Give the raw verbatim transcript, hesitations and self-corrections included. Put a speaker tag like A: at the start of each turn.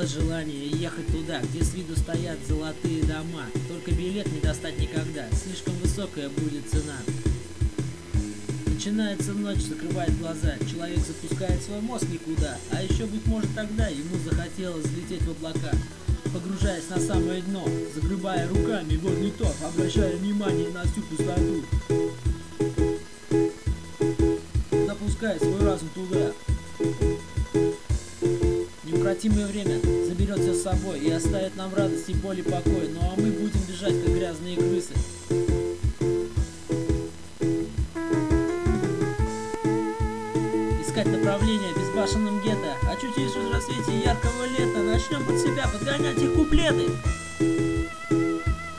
A: желание ехать туда, где с виду стоят золотые дома. Только билет не достать никогда, слишком высокая будет цена. Начинается ночь, закрывает глаза, человек запускает свой мозг никуда. А еще, быть может, тогда ему захотелось взлететь в облака, погружаясь на самое дно, загребая руками водный торф, обращая внимание на всю пустоту, запуская свой разум туда. Неукротимое время заберет все с собой и оставит нам радость и боль и покой. Ну а мы будем бежать, как грязные крысы. Искать направление в безбашенном гетто. Очутившись в рассвете яркого лета, начнем под себя подгонять их куплеты.